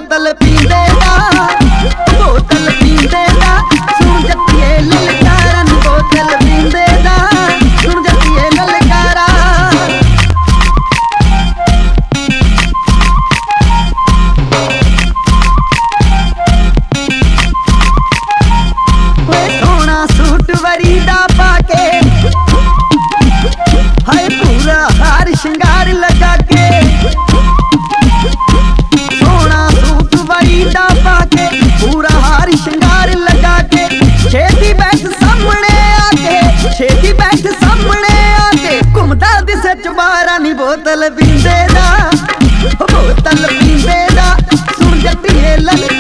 बोतल पींदे दा, बोतल पींदे दा। सुन जट्टिए ललकारा नी बोतल पींदे दा, सुन जट्टिए ललकारा। सोना सूट वरी दा पाके, हाय पूरा हार श्रृंगार लगा के। सोना सूट वरी दा पाके, पूरा हार श्रृंगार लगा के। छेती बैठ सामने आके, छेती बैठ सामने आके। घुमदा दिसे चबारा नी बोतल पींदे दा, बोतल पींदे दा। सुन जट्टिए ललकारा।